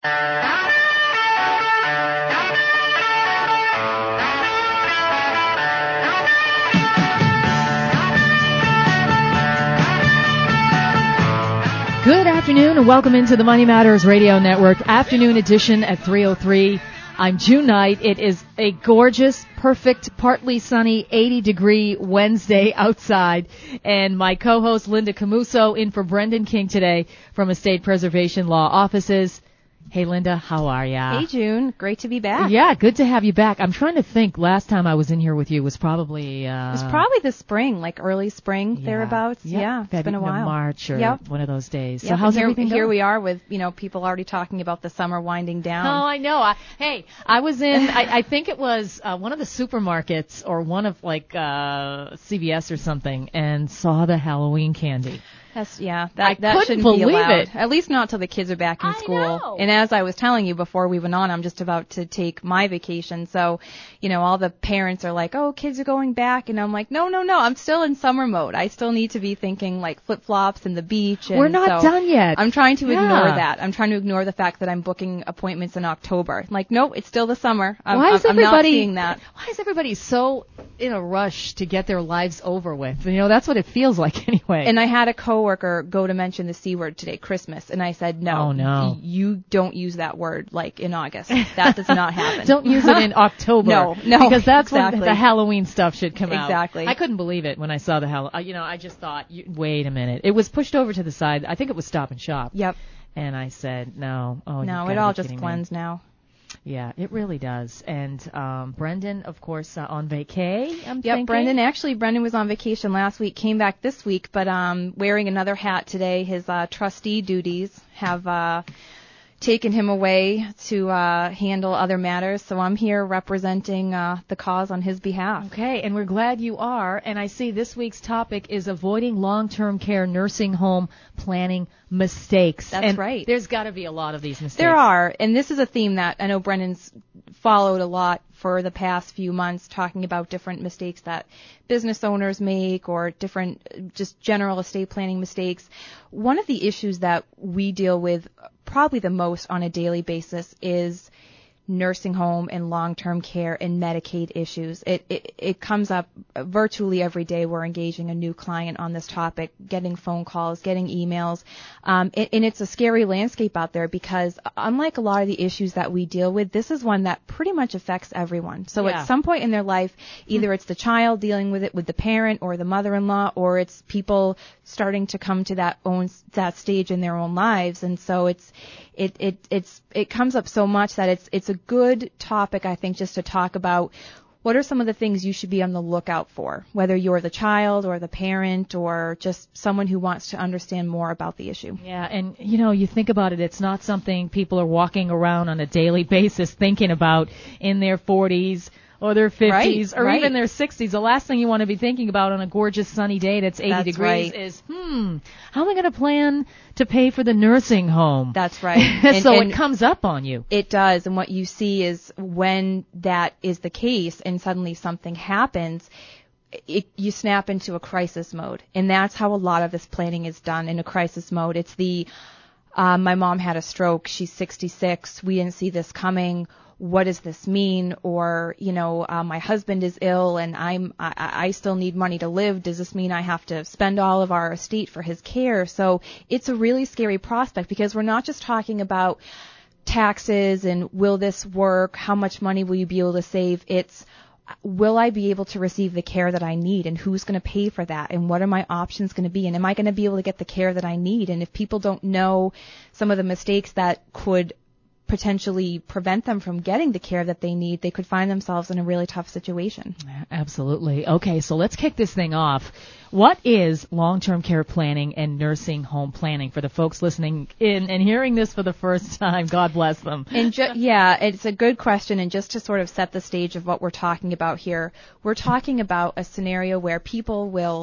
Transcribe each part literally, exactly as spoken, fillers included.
Good afternoon and welcome into the Money Matters Radio Network afternoon edition at three oh three. I'm June Knight. It is a gorgeous, perfect, partly sunny, eighty degree Wednesday outside. And my co-host Linda Camuso in for Brendan King today from Estate Preservation Law Offices. Hey, Linda, how are ya? Hey, June. Great to be back. Yeah, good to have you back. I'm trying to think. Last time I was in here with you was probably... Uh, it was probably the spring, like early spring, yeah, thereabouts. Yep. Yeah, it's February, been a while. March or yep. one of those days. Yep. So how's here, everything going? Here we are with, you know, people already talking about the summer winding down. Oh, I know. I, hey, I was in, I, I think it was uh, one of the supermarkets or one of like uh, C V S or something and saw the Halloween candy. That's, yeah, that, I that couldn't shouldn't believe be allowed. it. At least not till the kids are back in I school. know. And as I was telling you before we went on, I'm just about to take my vacation. So, you know, all the parents are like, oh, kids are going back. And I'm like, no, no, no, I'm still in summer mode. I still need to be thinking like flip-flops and the beach. And We're not so done yet. I'm trying to yeah. ignore that. I'm trying to ignore the fact that I'm booking appointments in October. I'm like, no, it's still the summer. I'm, why is I'm, everybody, I'm not seeing that. Why is everybody so in a rush to get their lives over with? You know, that's what it feels like anyway. And I had a coworker go to mention the C word today, Christmas, and I said, no, oh, no. y- you don't use that word like in August. That does not happen. Don't use it in October. No, no, because that's exactly. when the Halloween stuff should come out. Exactly. I couldn't believe it when I saw the Halloween. You know, I just thought, you, wait a minute. It was pushed over to the side. I think it was Stop and Shop. Yep. And I said, no. Oh, no, it all just blends now. Yeah, it really does. And um, Brendan, of course, uh, on vacay, I'm yep, thinking. Brendan, actually, Brendan was on vacation last week, came back this week, but um, wearing another hat today. His uh, trustee duties have uh, taken him away to uh, handle other matters, so I'm here representing uh, the cause on his behalf. Okay, and we're glad you are. And I see this week's topic is avoiding long-term care nursing home planning mistakes. That's and right. There's got to be a lot of these mistakes. There are, and this is a theme that I know Brendan's followed a lot for the past few months, talking about different mistakes that business owners make or different just general estate planning mistakes. One of the issues that we deal with probably the most on a daily basis is nursing home and long-term care and Medicaid issues. It, it it comes up virtually every day. We're engaging a new client on this topic, getting phone calls, getting emails, um, and, and it's a scary landscape out there because unlike a lot of the issues that we deal with, this is one that pretty much affects everyone. So yeah. at some point in their life, either it's the child dealing with it with the parent or the mother-in-law, or it's people starting to come to that own that stage in their own lives, and so it's it it it's it comes up so much that it's it's a good topic, I think, just to talk about what are some of the things you should be on the lookout for, whether you're the child or the parent or just someone who wants to understand more about the issue. Yeah, and, you know, you think about it, it's not something people are walking around on a daily basis thinking about in their forties or their fifties right, or right. even their sixties. The last thing you want to be thinking about on a gorgeous sunny day that's eighty that's degrees right. is, hmm, how am I going to plan to pay for the nursing home? That's right. And, so and it comes up on you. It does, and what you see is when that is the case and suddenly something happens, It, you snap into a crisis mode, and that's how a lot of this planning is done, in a crisis mode. It's the, uh, my mom had a stroke, she's sixty-six, we didn't see this coming, what does this mean? Or, you know, uh, my husband is ill and I'm, I, I still need money to live. Does this mean I have to spend all of our estate for his care? So it's a really scary prospect because we're not just talking about taxes and will this work? How much money will you be able to save? It's, will I be able to receive the care that I need, and who's going to pay for that, and what are my options going to be, and am I going to be able to get the care that I need? And if people don't know some of the mistakes that could potentially prevent them from getting the care that they need, they could find themselves in a really tough situation. Absolutely. Okay, so let's kick this thing off. What is long-term care planning and nursing home planning for the folks listening in and hearing this for the first time? God bless them. And ju- yeah, it's a good question. And just to sort of set the stage of what we're talking about here, we're talking about a scenario where people will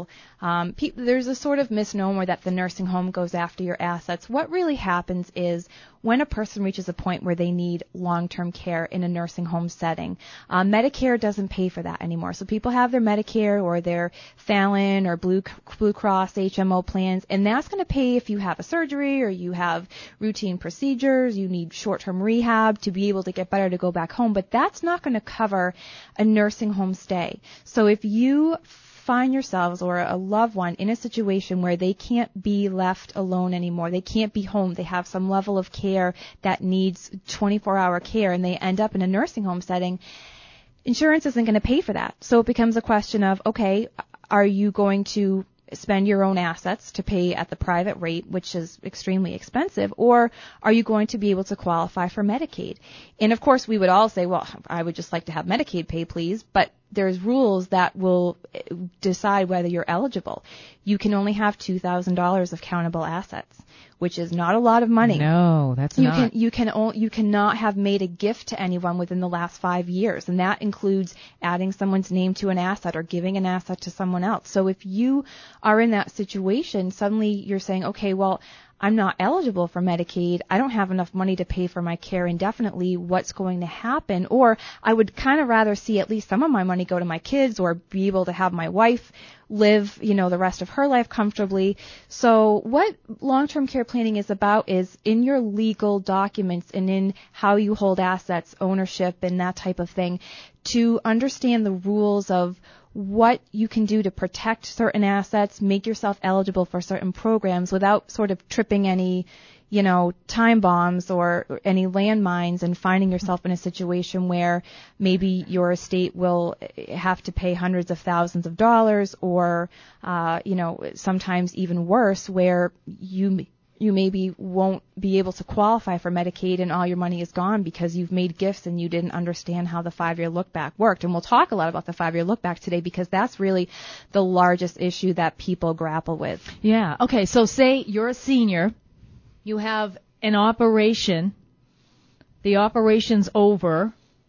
Um, pe- there's a sort of misnomer that the nursing home goes after your assets. What really happens is when a person reaches a point where they need long-term care in a nursing home setting, uh, Medicare doesn't pay for that anymore. So people have their Medicare or their Fallon or Blue Blue Cross H M O plans, and that's going to pay if you have a surgery or you have routine procedures, you need short-term rehab to be able to get better to go back home, but that's not going to cover a nursing home stay. So if you find yourselves or a loved one in a situation where they can't be left alone anymore, they can't be home, they have some level of care that needs twenty-four hour care, and they end up in a nursing home setting, insurance isn't going to pay for that. So it becomes a question of, okay, are you going to spend your own assets to pay at the private rate, which is extremely expensive, or are you going to be able to qualify for Medicaid? And of course, we would all say, well, I would just like to have Medicaid pay, please, but there's rules that will decide whether you're eligible. You can only have two thousand dollars of countable assets, which is not a lot of money. No, that's you not. Can, you can o- you cannot have made a gift to anyone within the last five years, and that includes adding someone's name to an asset or giving an asset to someone else. So if you are in that situation, suddenly you're saying, okay, well, I'm not eligible for Medicaid. I don't have enough money to pay for my care indefinitely. What's going to happen? Or I would kind of rather see at least some of my money go to my kids or be able to have my wife live, you know, the rest of her life comfortably. So what long-term care planning is about is in your legal documents and in how you hold assets, ownership, and that type of thing, to understand the rules of what you can do to protect certain assets, make yourself eligible for certain programs without sort of tripping any, you know, time bombs or any landmines and finding yourself in a situation where maybe your estate will have to pay hundreds of thousands of dollars or, uh, you know, sometimes even worse where you you maybe won't be able to qualify for Medicaid and all your money is gone because you've made gifts and you didn't understand how the five-year look-back worked. And we'll talk a lot about the five-year look-back today because that's really the largest issue that people grapple with. Yeah. Okay, so say you're a senior, you have an operation, the operation's over,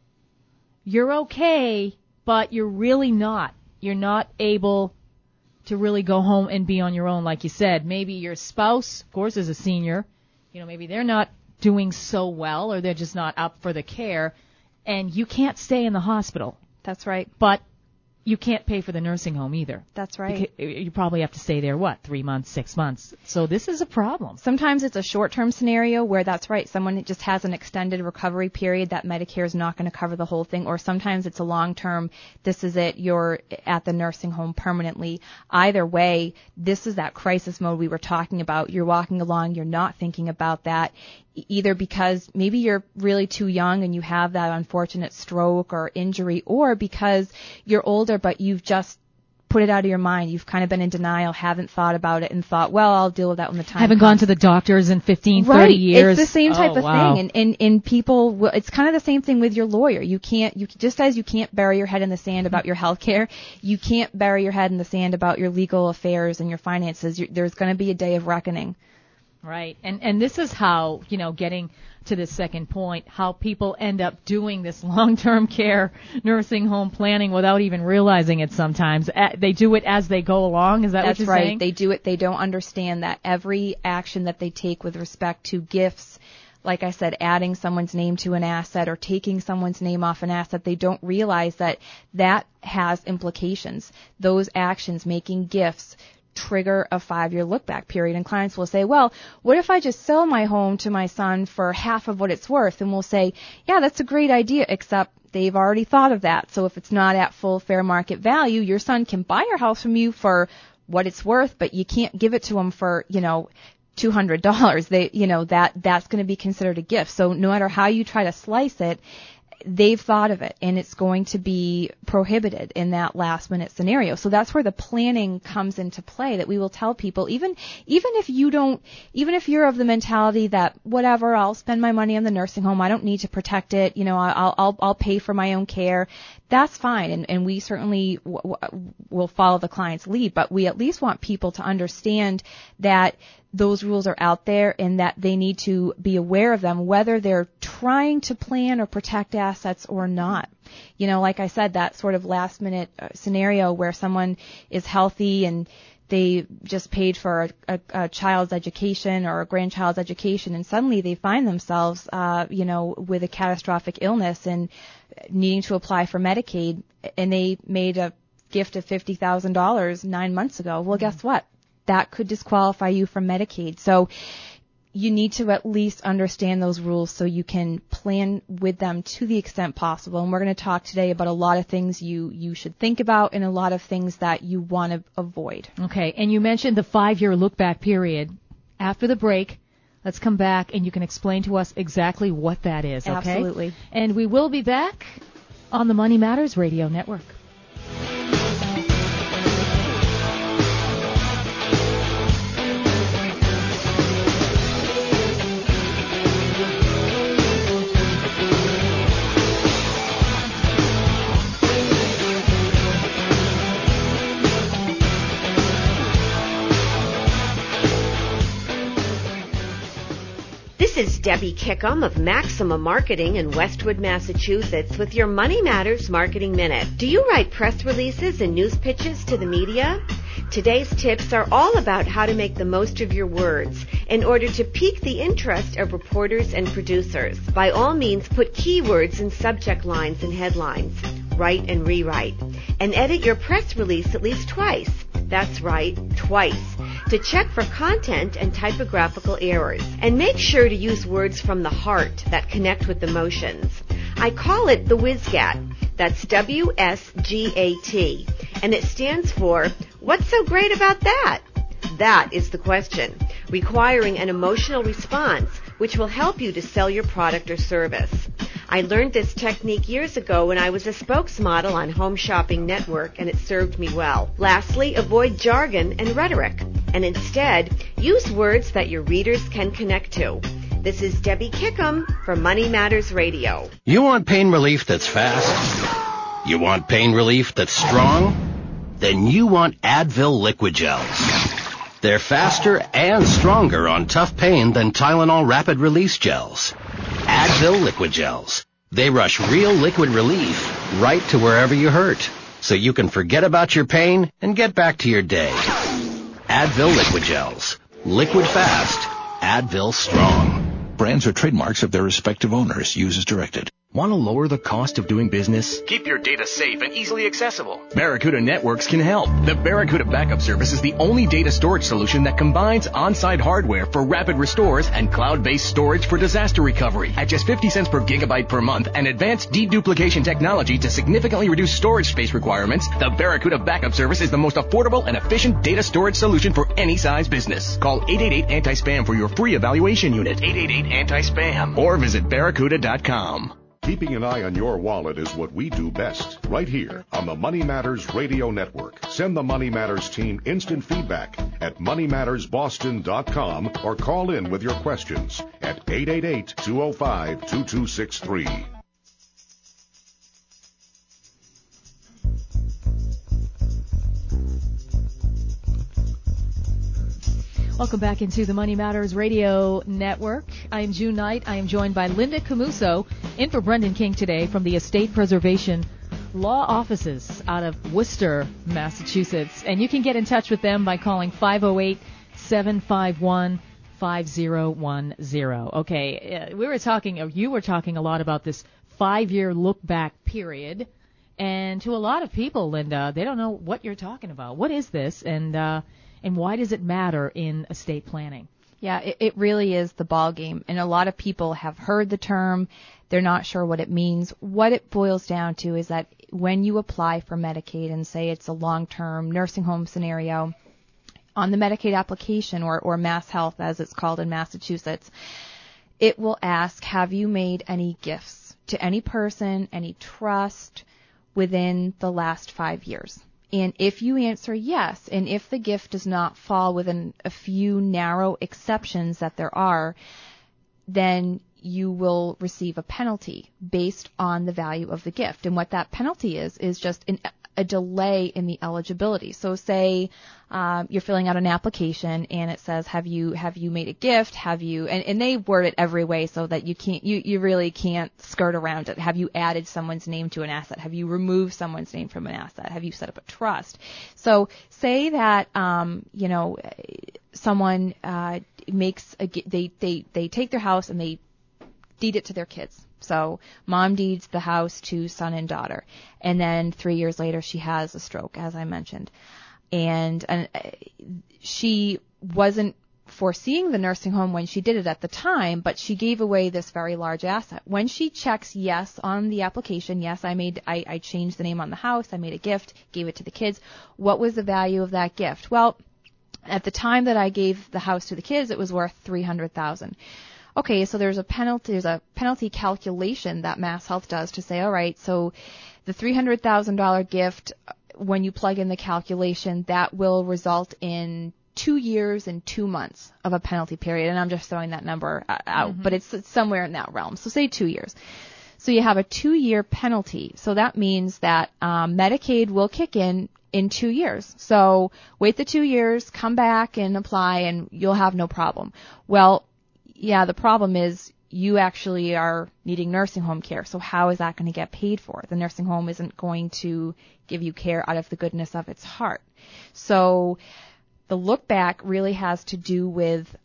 you're okay, but you're really not. You're not able to really go home and be on your own, like you said. Maybe your spouse, of course, is a senior. You know, maybe they're not doing so well or they're just not up for the care, and you can't stay in the hospital. That's right. But you can't pay for the nursing home either. That's right. You probably have to stay there, what, three months, six months. So this is a problem. Sometimes it's a short-term scenario where that's right, someone just has an extended recovery period that Medicare is not going to cover the whole thing, or sometimes it's a long-term, this is it, you're at the nursing home permanently. Either way, this is that crisis mode we were talking about. You're walking along, you're not thinking about that, either because maybe you're really too young and you have that unfortunate stroke or injury, or because you're older but you've just put it out of your mind. You've kind of been in denial, haven't thought about it, and thought, well, I'll deal with that when the time Haven't comes. gone to the doctors in fifteen, right. thirty years. It's the same type oh, of wow. thing. And, and, and people, will, it's kind of the same thing with your lawyer. You can't, you just as you can't bury your head in the sand about your health care, you can't bury your head in the sand about your legal affairs and your finances. You're, there's going to be a day of reckoning. Right. And and this is how, you know, getting to the second point, how people end up doing this long-term care nursing home planning without even realizing it sometimes. They do it as they go along. Is that That's what you're right. saying? They do it. They don't understand that every action that they take with respect to gifts, like I said, adding someone's name to an asset or taking someone's name off an asset, they don't realize that that has implications. Those actions, making gifts, trigger a five-year look-back period. And clients will say, well, what if I just sell my home to my son for half of what it's worth? And we'll say, yeah, that's a great idea, except they've already thought of that. So if it's not at full fair market value, your son can buy your house from you for what it's worth, but you can't give it to him for, you know, two hundred dollars. They, you know, that, that's going to be considered a gift. So no matter how you try to slice it, they've thought of it, and it's going to be prohibited in that last minute scenario. So that's where the planning comes into play, that we will tell people, even even if you don't, even if you're of the mentality that whatever, I'll spend my money on the nursing home, I don't need to protect it, you know, I'll I'll I'll pay for my own care. That's fine, and, and we certainly w- w- will follow the client's lead, but we at least want people to understand that those rules are out there and that they need to be aware of them, whether they're trying to plan or protect assets or not. You know, like I said, that sort of last minute uh, scenario where someone is healthy and they just paid for a, a, a child's education or a grandchild's education, and suddenly they find themselves, uh, you know, with a catastrophic illness and needing to apply for Medicaid, and they made a gift of fifty thousand dollars nine months ago. Well, guess what? That could disqualify you from Medicaid. So you need to at least understand those rules so you can plan with them to the extent possible. And we're going to talk today about a lot of things you, you should think about and a lot of things that you want to avoid. Okay, and you mentioned the five-year look-back period. After the break, let's come back and you can explain to us exactly what that is, okay? Absolutely. And we will be back on the Money Matters Radio Network. This is Debbie Kickham of Maxima Marketing in Westwood, Massachusetts with your Money Matters Marketing Minute. Do you write press releases and news pitches to the media? Today's tips are all about how to make the most of your words in order to pique the interest of reporters and producers. By all means, put keywords in subject lines and headlines. Write and rewrite. And edit your press release at least twice. That's right, twice. To check for content and typographical errors. And make sure to use words from the heart that connect with emotions. I call it the WSGAT. That's W S G A T. And it stands for, what's so great about that? That is the question, requiring an emotional response which will help you to sell your product or service. I learned this technique years ago when I was a spokesmodel on Home Shopping Network, and it served me well. Lastly, avoid jargon and rhetoric, and instead use words that your readers can connect to. This is Debbie Kickham for Money Matters Radio. You want pain relief that's fast? You want pain relief that's strong? Then you want Advil Liquid Gels. They're faster and stronger on tough pain than Tylenol Rapid Release Gels. Advil Liquid Gels. They rush real liquid relief right to wherever you hurt, so you can forget about your pain and get back to your day. Advil Liquid Gels. Liquid fast. Advil strong. Brands are trademarks of their respective owners. Use as directed. Want to lower the cost of doing business? Keep your data safe and easily accessible. Barracuda Networks can help. The Barracuda Backup Service is the only data storage solution that combines on-site hardware for rapid restores and cloud-based storage for disaster recovery. At just fifty cents per gigabyte per month and advanced deduplication technology to significantly reduce storage space requirements, the Barracuda Backup Service is the most affordable and efficient data storage solution for any size business. Call eight eight eight anti spam for your free evaluation unit. eight eight eight anti spam or visit barracuda dot com. Keeping an eye on your wallet is what we do best, right here on the Money Matters Radio Network. Send the Money Matters team instant feedback at money matters boston dot com or call in with your questions at eight eight eight, two oh five, two two six three. Welcome back into the Money Matters Radio Network. I am June Knight. I am joined by Linda Camuso, in for Brendan King today from the Estate Preservation Law Offices out of Worcester, Massachusetts. And you can get in touch with them by calling five oh eight, seven five one, five oh one oh. Okay, uh, we were talking, or you were talking a lot about this five-year look-back period. And to a lot of people, Linda, they don't know what you're talking about. What is this? And, uh, And why does it matter in estate planning? Yeah, it, it really is the ball game. And a lot of people have heard the term. They're not sure what it means. What it boils down to is that when you apply for Medicaid and say it's a long-term nursing home scenario, on the Medicaid application, or, or Mass Health as it's called in Massachusetts, it will ask, have you made any gifts to any person, any trust within the last five years? And if you answer yes, and if the gift does not fall within a few narrow exceptions that there are, then you will receive a penalty based on the value of the gift. And what that penalty is, is just an, a delay in the eligibility. So say um, you're filling out an application and it says, have you have you made a gift? Have you, and, and they word it every way so that you can't, you, you really can't skirt around it. Have you added someone's name to an asset? Have you removed someone's name from an asset? Have you set up a trust? So say that, um, you know, someone uh, makes a, they, they, they take their house and they deed it to their kids. So mom deeds the house to son and daughter. And then three years later, she has a stroke, as I mentioned. And, and she wasn't foreseeing the nursing home when she did it at the time, but she gave away this very large asset. When she checks yes on the application, yes, I made, I, I changed the name on the house, I made a gift, gave it to the kids. What was the value of that gift? Well, at the time that I gave the house to the kids, it was worth three hundred thousand dollars. Okay, so there's a penalty, there's a penalty calculation that Mass Health does to say, all right, so the three hundred thousand dollars gift, when you plug in the calculation, that will result in two years and two months of a penalty period. And I'm just throwing that number out, mm-hmm. but it's, it's somewhere in that realm. So say two years. So you have a two-year penalty. So that means that um, Medicaid will kick in in two years. So wait the two years, come back and apply, and you'll have no problem. Well, yeah, the problem is you actually are needing nursing home care. So how is that going to get paid for? The nursing home isn't going to give you care out of the goodness of its heart. So the look back really has to do with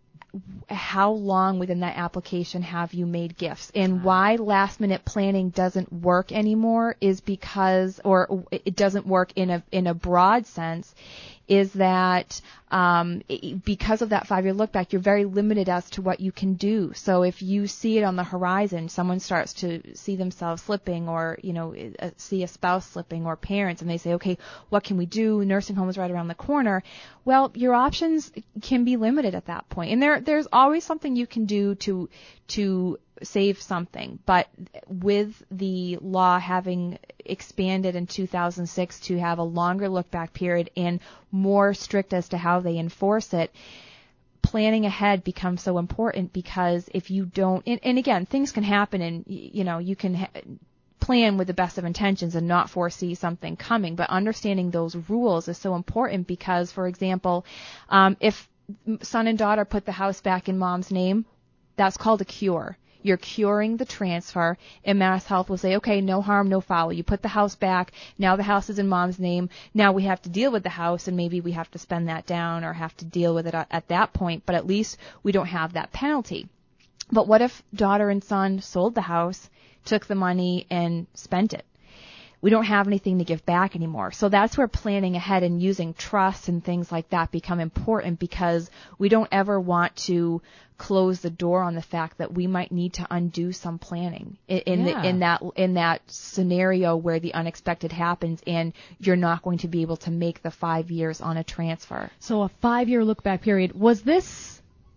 how long within that application have you made gifts. And why last minute planning doesn't work anymore is because, or it doesn't work in a in a broad sense, is that um, because of that five-year look back, you're very limited as to what you can do. So if you see it on the horizon, someone starts to see themselves slipping, or you know, see a spouse slipping, or parents, and they say, okay, what can we do? Nursing home is right around the corner. Well, your options can be limited at that point, and there there's always something you can do to to save something. But with the law having expanded in two thousand six to have a longer look back period and more strict as to how they enforce it, planning ahead becomes so important, because if you don't, and, and again, things can happen, and you know, you can ha- plan with the best of intentions and not foresee something coming, but understanding those rules is so important, because, for example, um, if son and daughter put the house back in mom's name, that's called a cure. You're curing the transfer, and Mass Health will say, okay, no harm, no foul. You put the house back. Now the house is in mom's name. Now we have to deal with the house, and maybe we have to spend that down or have to deal with it at that point, but at least we don't have that penalty. But what if daughter and son sold the house, took the money, and spent it? We don't have anything to give back anymore. So that's where planning ahead and using trust and things like that become important, because we don't ever want to close the door on the fact that we might need to undo some planning in, in, yeah. the, in that in that scenario where the unexpected happens and you're not going to be able to make the five years on a transfer. So a five-year look-back period. Was this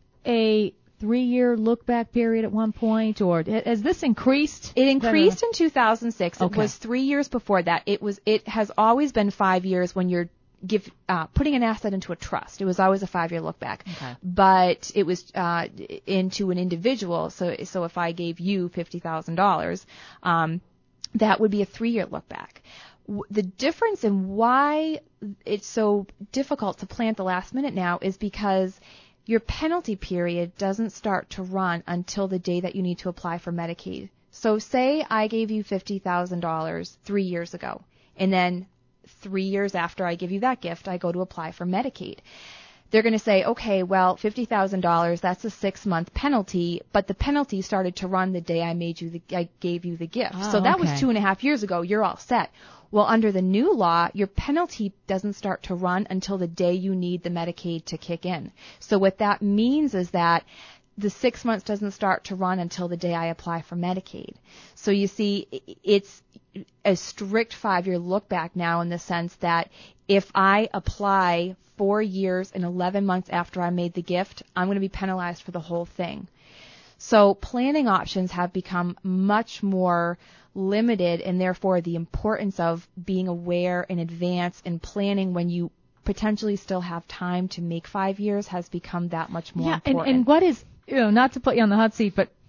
a three-year look-back period at one point, or has this increased? It increased in two thousand six. Okay. It was three years before that. It was. It has always been five years when you're give uh, putting an asset into a trust. It was always a five-year look-back. Okay. But it was uh, into an individual. So so if I gave you fifty thousand dollars, um, that would be a three-year look-back. The difference in why it's so difficult to plan at the last minute now is because your penalty period doesn't start to run until the day that you need to apply for Medicaid. So say I gave you fifty thousand dollars three years ago, and then three years after I give you that gift, I go to apply for Medicaid. They're going to say, okay, well, fifty thousand dollars, that's a six-month penalty, but the penalty started to run the day I made you the, I gave you the gift. Oh, so that okay. was two and a half years ago. You're all set. Well, under the new law, your penalty doesn't start to run until the day you need the Medicaid to kick in. So what that means is that the six months doesn't start to run until the day I apply for Medicaid. So you see, it's a strict five-year look back now, in the sense that if I apply four years and eleven months after I made the gift, I'm going to be penalized for the whole thing. So planning options have become much more limited, and therefore the importance of being aware in advance and planning when you potentially still have time to make five years has become that much more yeah, important. And, and what is, you know, not to put you on the hot seat, but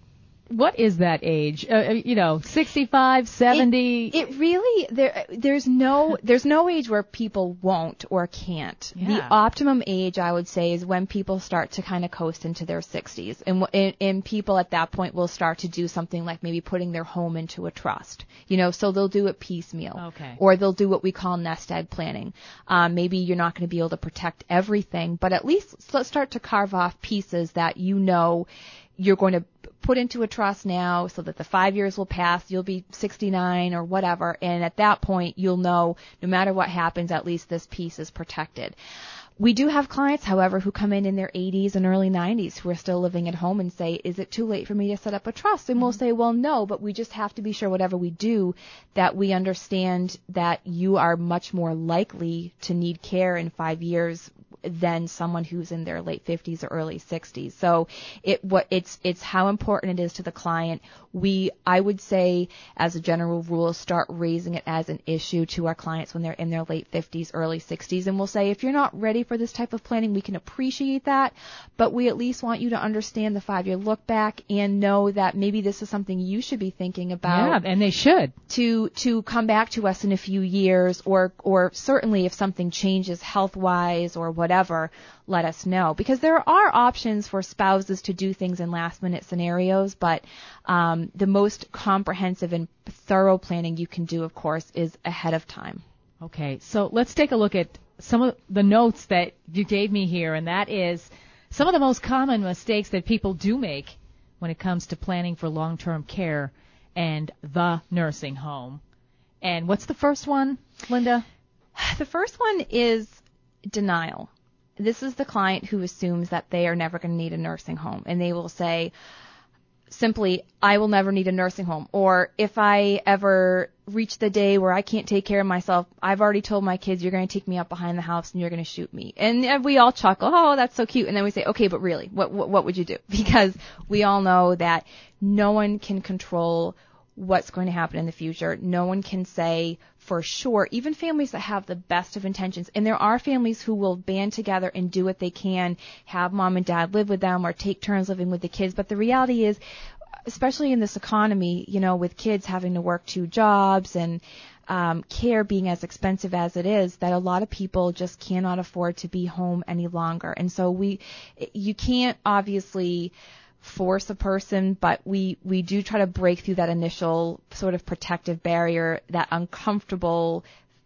what is that age? Uh, you know, sixty-five, seventy It, it really there. There's no there's no age where people won't or can't. Yeah. The optimum age, I would say, is when people start to kind of coast into their sixties, and, and and people at that point will start to do something like maybe putting their home into a trust. You know, so they'll do it piecemeal, okay, or they'll do what we call nest egg planning. Um, maybe you're not going to be able to protect everything, but at least let's start to carve off pieces that you know you're going to put into a trust now so that the five years will pass, you'll be sixty-nine or whatever, and at that point you'll know no matter what happens, at least this piece is protected. We do have clients, however, who come in in their eighties and early nineties who are still living at home and say, is it too late for me to set up a trust? And mm-hmm. we'll say, well, no, but we just have to be sure whatever we do that we understand that you are much more likely to need care in five years than someone who's in their late fifties or early sixties. So it what it's it's how important it is to the client. We I would say as a general rule start raising it as an issue to our clients when they're in their late fifties, early sixties, and we'll say if you're not ready for this type of planning, we can appreciate that, but we at least want you to understand the five-year look back and know that maybe this is something you should be thinking about. Yeah, and they should. To to come back to us in a few years, or or certainly if something changes health-wise or whatever, let us know. Because there are options for spouses to do things in last-minute scenarios, but um, the most comprehensive and thorough planning you can do, of course, is ahead of time. Okay, so let's take a look at some of the notes that you gave me here, and that is some of the most common mistakes that people do make when it comes to planning for long-term care and the nursing home. And what's the first one, Linda? The first one is denial. This is the client who assumes that they are never going to need a nursing home, and they will say simply, I will never need a nursing home, or if I ever reach the day where I can't take care of myself, I've already told my kids you're going to take me up behind the house and you're going to shoot me. And we all chuckle, oh, that's so cute. And then we say, okay, but really, what what, what would you do? Because we all know that no one can control what's going to happen in the future. No one can say for sure, even families that have the best of intentions. And there are families who will band together and do what they can, have mom and dad live with them or take turns living with the kids. But the reality is, especially in this economy, you know, with kids having to work two jobs and um, care being as expensive as it is, that a lot of people just cannot afford to be home any longer. And so we, you can't obviously force a person, but we, we do try to break through that initial sort of protective barrier, that uncomfortable,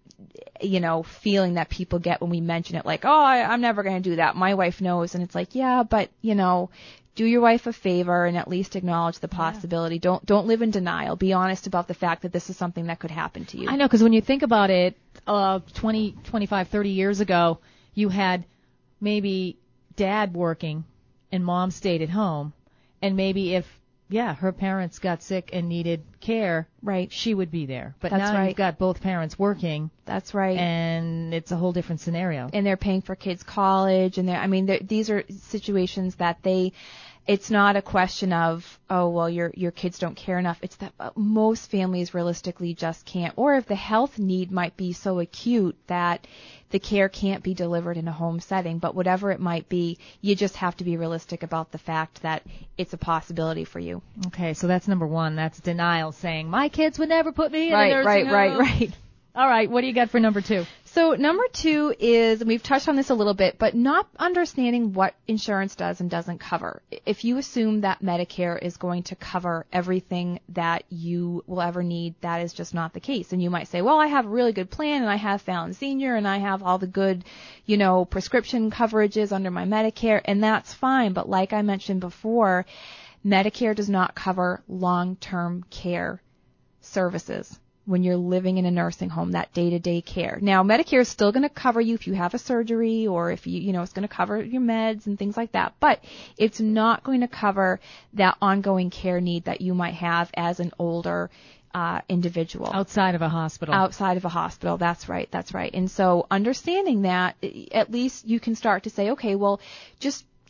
you know, feeling that people get when we mention it, like, oh, I, I'm never going to do that. My wife knows. And it's like, yeah, but, you know, do your wife a favor and at least acknowledge the possibility. Yeah. Don't don't live in denial. Be honest about the fact that this is something that could happen to you. I know, because when you think about it, uh, twenty, twenty-five, thirty years ago, you had maybe dad working and mom stayed at home. And maybe if, yeah, her parents got sick and needed care, right, she would be there. But That's now right. you've got both parents working. That's right. And it's a whole different scenario. And they're paying for kids' college, and they're, I mean, they're, these are situations that they, it's not a question of, oh, well, your your kids don't care enough. It's that most families realistically just can't. Or if the health need might be so acute that the care can't be delivered in a home setting. But whatever it might be, you just have to be realistic about the fact that it's a possibility for you. Okay, so that's number one. That's denial, saying, my kids would never put me in right, a nursing right, home. Right, right, right. All right, what do you got for number two? So number two is, and we've touched on this a little bit, but not understanding what insurance does and doesn't cover. If you assume that Medicare is going to cover everything that you will ever need, that is just not the case. And you might say, well, I have a really good plan, and I have Fallon Senior, and I have all the good, you know, prescription coverages under my Medicare, and that's fine. But like I mentioned before, Medicare does not cover long-term care services when you're living in a nursing home, that day-to-day care. Now, Medicare is still going to cover you if you have a surgery, or if you, you know, it's going to cover your meds and things like that, but it's not going to cover that ongoing care need that you might have as an older uh, individual. Outside of a hospital. Outside of a hospital, that's right, that's right. And so understanding that, at least you can start to say, okay, well, just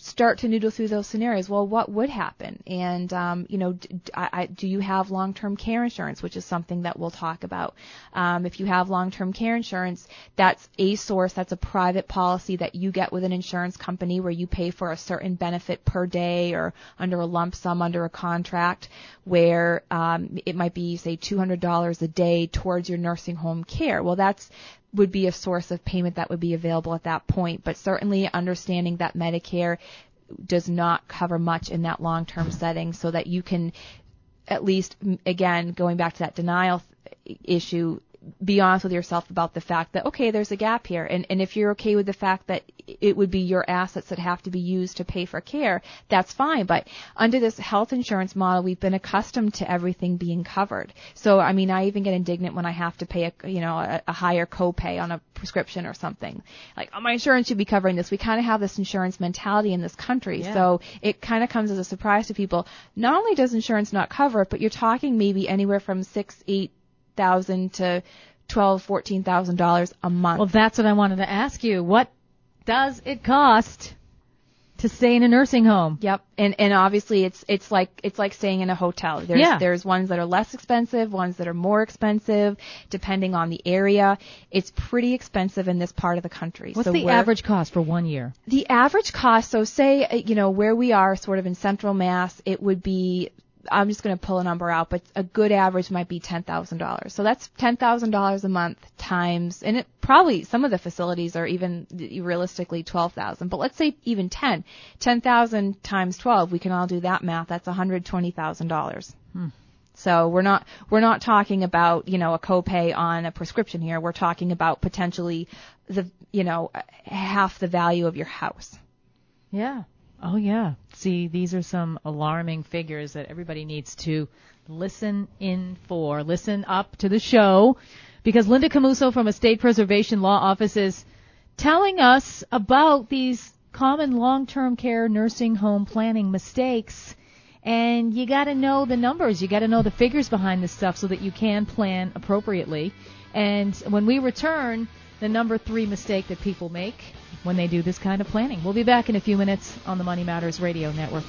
start to noodle through those scenarios. Well, what would happen? And, um, you know, d- I, I, do you have long-term care insurance, which is something that we'll talk about. Um, if you have long-term care insurance, that's a source, that's a private policy that you get with an insurance company where you pay for a certain benefit per day or under a lump sum under a contract where um, it might be, say, two hundred dollars a day towards your nursing home care. Well, that's would be a source of payment that would be available at that point. But certainly understanding that Medicare does not cover much in that long-term setting, so that you can at least, again, going back to that denial th- issue, be honest with yourself about the fact that, okay, there's a gap here. And, and if you're okay with the fact that it would be your assets that have to be used to pay for care, that's fine. But under this health insurance model, we've been accustomed to everything being covered. So, I mean, I even get indignant when I have to pay a, you know, a, a higher copay on a prescription or something. Like, oh, my insurance should be covering this. We kind of have this insurance mentality in this country. Yeah. So it kind of comes as a surprise to people. Not only does insurance not cover it, but you're talking maybe anywhere from six, eight, thousand to twelve, fourteen thousand dollars a month. Well, that's what I wanted to ask you. What does it cost to stay in a nursing home? Yep, and and obviously it's it's like it's like staying in a hotel. There's yeah. there's ones that are less expensive, ones that are more expensive, depending on the area. It's pretty expensive in this part of the country. What's so the average cost for one year? The average cost. So say you know where we are, sort of in Central Mass, it would be. I'm just going to pull a number out, but a good average might be ten thousand dollars. So that's ten thousand dollars a month times, and it probably, some of the facilities are even realistically twelve thousand dollars, but let's say even ten. ten thousand times twelve, we can all do that math, that's one hundred twenty thousand dollars. Hmm. So we're not, we're not talking about, you know, a copay on a prescription here. We're talking about potentially the, you know, half the value of your house. Yeah. Oh, yeah. See, these are some alarming figures that everybody needs to listen in for. Listen up to the show, because Linda Camuso from Estate Preservation Law Office is telling us about these common long-term care nursing home planning mistakes. And you got to know the numbers. You got to know the figures behind this stuff so that you can plan appropriately. And when we return, the number three mistake that people make when they do this kind of planning. We'll be back in a few minutes on the Money Matters Radio Network.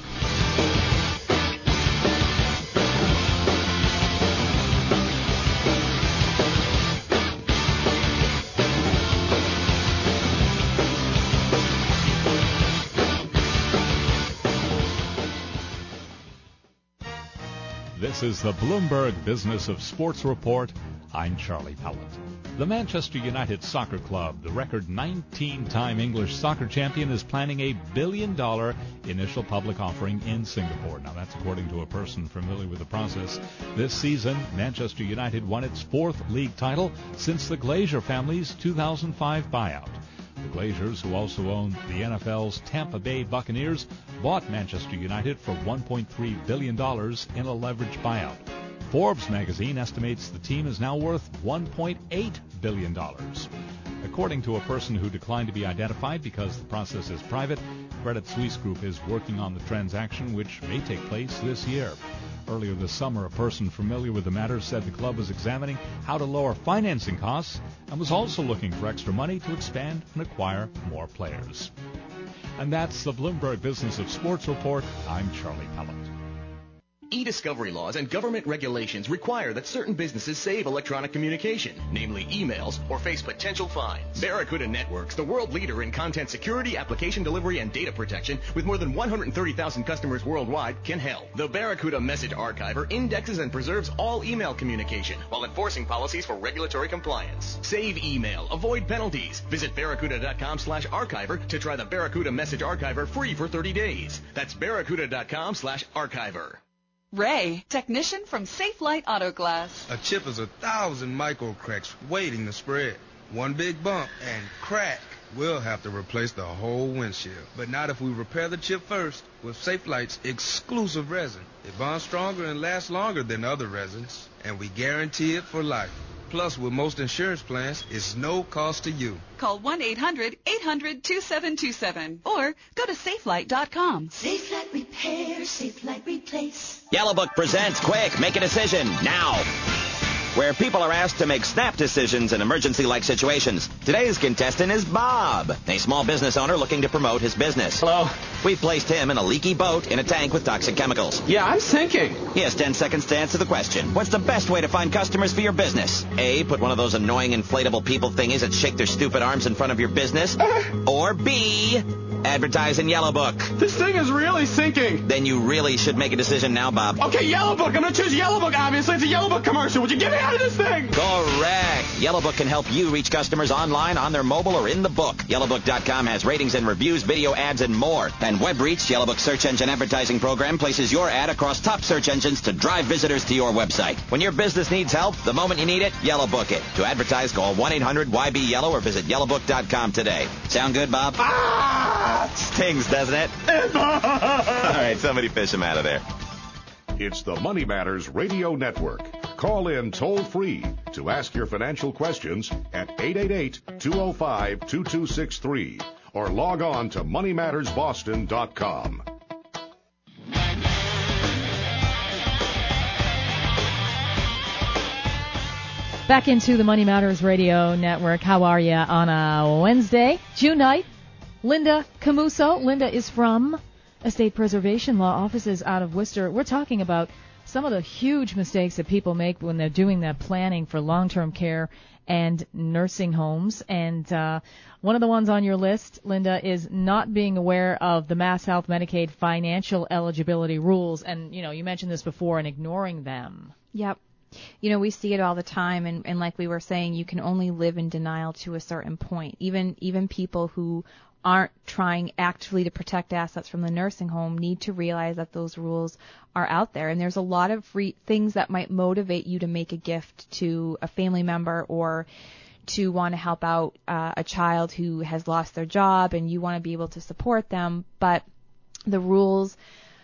This is the Bloomberg Business of Sports Report. I'm Charlie Pellet. The Manchester United Soccer Club, the record nineteen-time English soccer champion, is planning a billion-dollar initial public offering in Singapore. Now, that's according to a person familiar with the process. This season, Manchester United won its fourth league title since the Glazer family's two thousand five buyout. The Glazers, who also own the N F L's Tampa Bay Buccaneers, bought Manchester United for one point three billion dollars in a leveraged buyout. Forbes magazine estimates the team is now worth one point eight billion dollars. According to a person who declined to be identified because the process is private, Credit Suisse Group is working on the transaction, which may take place this year. Earlier this summer, a person familiar with the matter said the club was examining how to lower financing costs and was also looking for extra money to expand and acquire more players. And that's the Bloomberg Business of Sports Report. I'm Charlie Pellet. E-discovery laws and government regulations require that certain businesses save electronic communication, namely emails, or face potential fines. Barracuda Networks, the world leader in content security, application delivery, and data protection, with more than one hundred thirty thousand customers worldwide, can help. The Barracuda Message Archiver indexes and preserves all email communication while enforcing policies for regulatory compliance. Save email, avoid penalties. Visit barracuda.com slash archiver to try the Barracuda Message Archiver free for thirty days. That's barracuda.com slash archiver. Ray, technician from Safelite Auto Glass. A chip is a thousand micro cracks waiting to spread. One big bump and crack. We'll have to replace the whole windshield. But not if we repair the chip first with Safelite's exclusive resin. It bonds stronger and lasts longer than other resins, and we guarantee it for life. Plus, with most insurance plans, it's no cost to you. Call one eight hundred eight hundred two seven two seven or go to safelite dot com. Safelite Repair, Safelite Replace. Yellow Book presents Quick, make a decision now. where people are asked to make snap decisions in emergency-like situations. Today's contestant is Bob, a small business owner looking to promote his business. Hello. We've placed him in a leaky boat in a tank with toxic chemicals. Yeah, I'm sinking. He has ten seconds to answer the question. What's the best way to find customers for your business? A, put one of those annoying inflatable people thingies that shake their stupid arms in front of your business. Or B, advertise in Yellow Book. This thing is really sinking. Then you really should make a decision now, Bob. Okay, Yellow Book. I'm going to choose Yellow Book, obviously. It's a Yellow Book commercial. Would you get me out of this thing? Correct. Yellow Book can help you reach customers online, on their mobile, or in the book. Yellow Book dot com has ratings and reviews, video ads, and more. And WebReach, Yellow Book's search engine advertising program, places your ad across top search engines to drive visitors to your website. When your business needs help, the moment you need it, Yellow Book it. To advertise, call one eight hundred Y B yellow or visit yellow book dot com today. Sound good, Bob? Ah! Stings, doesn't it? All right, somebody fish him out of there. It's the Money Matters Radio Network. Call in toll-free to ask your financial questions at eight eight eight, two oh five, two two six three or log on to money matters boston dot com. Back into the Money Matters Radio Network. How are you on a Wednesday, June ninth? Linda Camuso. Linda is from Estate Preservation Law Offices out of Worcester. We're talking about some of the huge mistakes that people make when they're doing that planning for long-term care and nursing homes. And uh, one of the ones on your list, Linda, is not being aware of the Mass Health Medicaid financial eligibility rules. And, you know, you mentioned this before, and ignoring them. Yep. You know, we see it all the time, and, and like we were saying, you can only live in denial to a certain point. Even even people who aren't trying actively to protect assets from the nursing home need to realize that those rules are out there. And there's a lot of free things that might motivate you to make a gift to a family member or to want to help out uh, a child who has lost their job, and you want to be able to support them. But the rules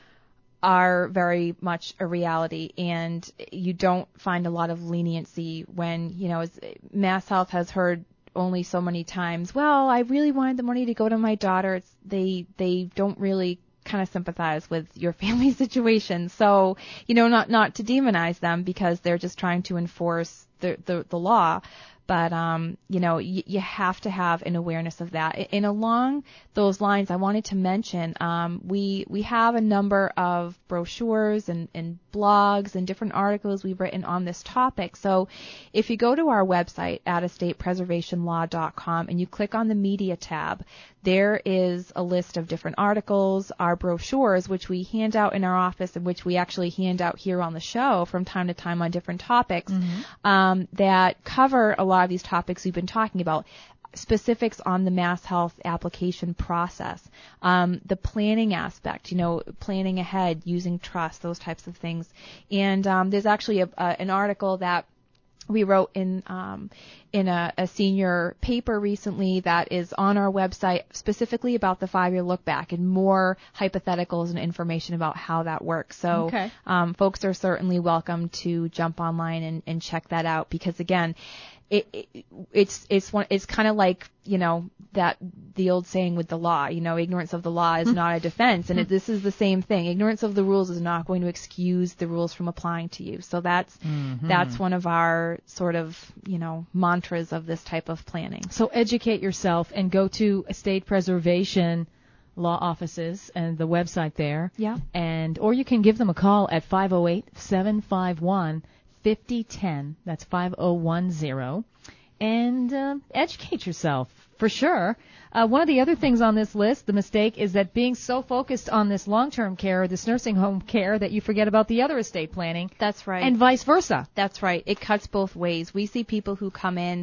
are very much a reality, and you don't find a lot of leniency when, you know, as Mass Health has heard only so many times, well, I really wanted the money to go to my daughter. It's, they they don't really kind of sympathize with your family situation. So, you know, not not to demonize them, because they're just trying to enforce the the, the law. But, um, you know, y- you have to have an awareness of that. And along those lines, I wanted to mention um, we we have a number of brochures and, and blogs and different articles we've written on this topic. So if you go to our website at estate preservation law dot com and you click on the media tab, there is a list of different articles, our brochures, which we hand out in our office and which we actually hand out here on the show from time to time on different topics, mm-hmm. um, that cover a lot of these topics we've been talking about. Specifics on the Mass Health application process, um, the planning aspect, you know, planning ahead, using trust, those types of things. And um, there's actually a, a, an article that we wrote in um, in a, a senior paper recently that is on our website specifically about the five-year look back and more hypotheticals and information about how that works. So okay. um, folks are certainly welcome to jump online and, and check that out, because again, It, it it's it's one it's kind of like, you know, that the old saying with the law, you know, ignorance of the law is not a defense, and it, this is the same thing. Ignorance of the rules is not going to excuse the rules from applying to you. So that's mm-hmm. that's one of our sort of, you know, mantras of this type of planning. So educate yourself and go to Estate Preservation Law Offices and the website there. Yeah. And or you can give them a call at five oh eight, seven five one, fifty ten. That's five oh one zero. And uh, educate yourself, for sure. Uh, one of the other things on this list, the mistake, is that being so focused on this long-term care, this nursing home care, that you forget about the other estate planning. That's right. And vice versa. That's right. It cuts both ways. We see people who come in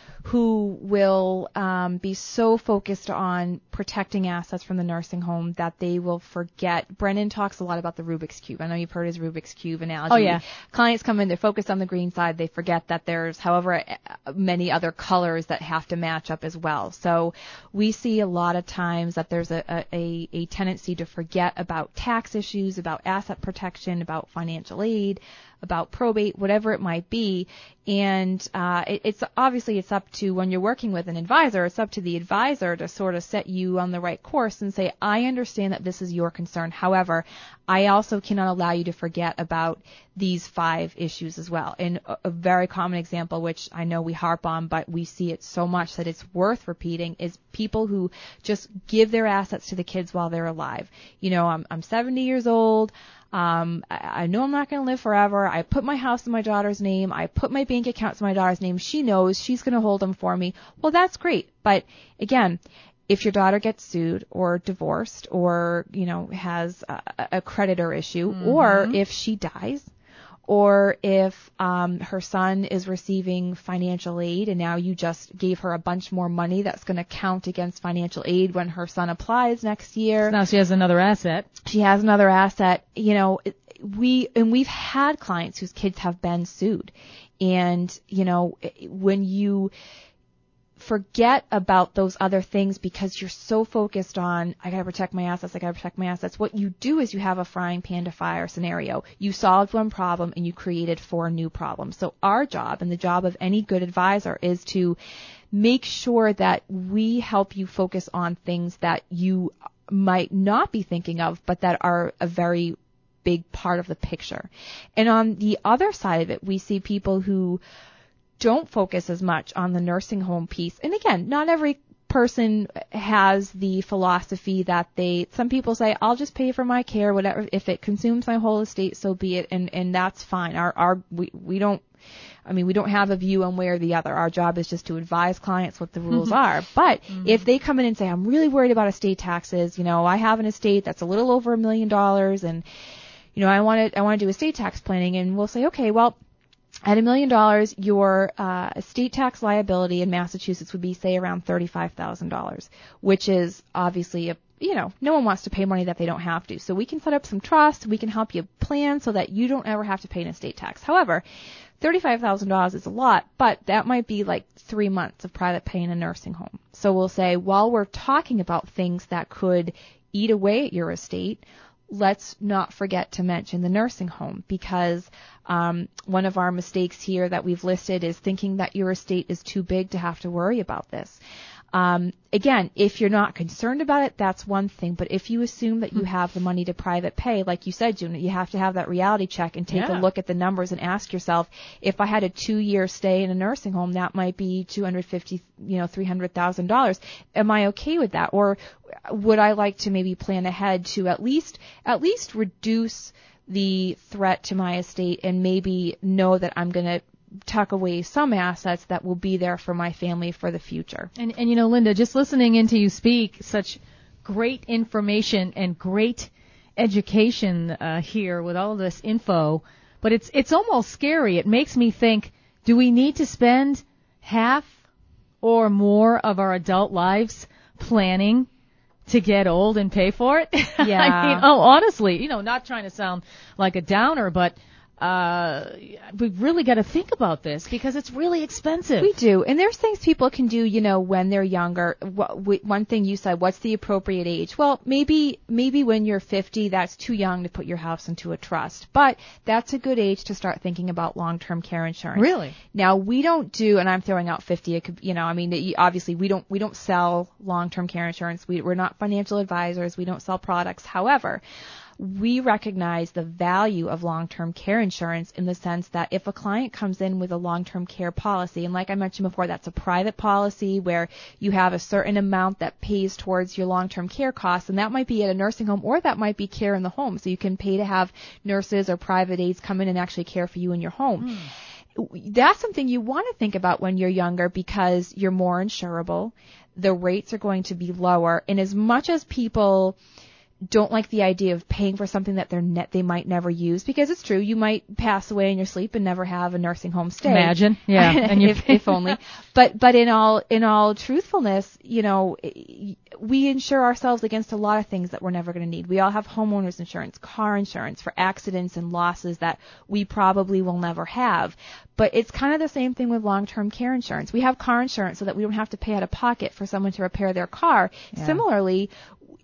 who will um, be so focused on protecting assets from the nursing home that they will forget. Brennan talks a lot about the Rubik's Cube. I know you've heard his Rubik's Cube analogy. Oh, yeah. Clients come in, they're focused on the green side. They forget that there's however many other colors that have to match up as well. So we see a lot of times that there's a, a, a tendency to forget about tax issues, about asset protection, about financial aid, about probate, whatever it might be. And uh, it, it's obviously it's up to, when you're working with an advisor, it's up to the advisor to sort of set you on the right course and say, I understand that this is your concern. However, I also cannot allow you to forget about these five issues as well. And a, a very common example, which I know we harp on, but we see it so much that it's worth repeating, is people who just give their assets to the kids while they're alive. You know, I'm, I'm seventy years old. Um, I, I know I'm not going to live forever. I put my house in my daughter's name. I put my bank accounts in my daughter's name. She knows she's going to hold them for me. Well, that's great. But again, if your daughter gets sued or divorced or, you know, has a, a creditor issue, mm-hmm. or if she dies, or if um, her son is receiving financial aid and now you just gave her a bunch more money that's going to count against financial aid when her son applies next year. So now she has another asset. She has another asset. You know, we and we've had clients whose kids have been sued. And, you know, when you forget about those other things because you're so focused on, I got to protect my assets, I got to protect my assets. What you do is you have a frying pan to fire scenario. You solved one problem and you created four new problems. So our job and the job of any good advisor is to make sure that we help you focus on things that you might not be thinking of, but that are a very big part of the picture. And on the other side of it, we see people who don't focus as much on the nursing home piece. And again, not every person has the philosophy that they, some people say, I'll just pay for my care, whatever, if it consumes my whole estate, so be it. And, and that's fine. Our, our, we, we don't, I mean, we don't have a view one way or the other. Our job is just to advise clients what the rules are. But mm-hmm. if they come in and say, I'm really worried about estate taxes, you know, I have an estate that's a little over a million dollars and, you know, I want to, I want to do estate tax planning, and we'll say, okay, well, at a million dollars, your uh, estate tax liability in Massachusetts would be, say, around thirty-five thousand dollars, which is obviously a, you know, no one wants to pay money that they don't have to. So we can set up some trust. We can help you plan so that you don't ever have to pay an estate tax. However, thirty-five thousand dollars is a lot, but that might be like three months of private pay in a nursing home. So we'll say, while we're talking about things that could eat away at your estate, let's not forget to mention the nursing home, because um, one of our mistakes here that we've listed is thinking that your estate is too big to have to worry about this. Um, again, if you're not concerned about it, that's one thing. But if you assume that you have the money to private pay, like you said, June, you have to have that reality check and take yeah. a look at the numbers and ask yourself, if I had a two-year stay in a nursing home, that might be two hundred fifty, you know, three hundred thousand dollars. Am I okay with that? Or would I like to maybe plan ahead to at least at least reduce the threat to my estate and maybe know that I'm going to tuck away some assets that will be there for my family for the future. And, and you know, Linda, just listening into you speak, such great information and great education uh, here with all of this info, but it's it's almost scary. It makes me think, do we need to spend half or more of our adult lives planning to get old and pay for it? Yeah. I mean, oh, honestly, you know, not trying to sound like a downer, but Uh, we've really got to think about this because it's really expensive. We do. And there's things people can do, you know, when they're younger. One thing you said, what's the appropriate age? Well, maybe, maybe when you're fifty, that's too young to put your house into a trust. But that's a good age to start thinking about long-term care insurance. Really? Now, we don't do, and I'm throwing out fifty, it could, you know, I mean, obviously we don't, we don't sell long-term care insurance. We, we're not financial advisors. We don't sell products. However, we recognize the value of long-term care insurance in the sense that if a client comes in with a long-term care policy, and like I mentioned before, that's a private policy where you have a certain amount that pays towards your long-term care costs, and that might be at a nursing home or that might be care in the home. So you can pay to have nurses or private aides come in and actually care for you in your home. Mm. That's something you want to think about when you're younger because you're more insurable. The rates are going to be lower. And as much as people don't like the idea of paying for something that they're ne- they might never use, because it's true, you might pass away in your sleep and never have a nursing home stay. Imagine, yeah, and if, if only. But but in all in all truthfulness, you know, we insure ourselves against a lot of things that we're never going to need. We all have homeowners insurance, car insurance for accidents and losses that we probably will never have. But it's kind of the same thing with long-term care insurance. We have car insurance so that we don't have to pay out of pocket for someone to repair their car. Yeah. Similarly,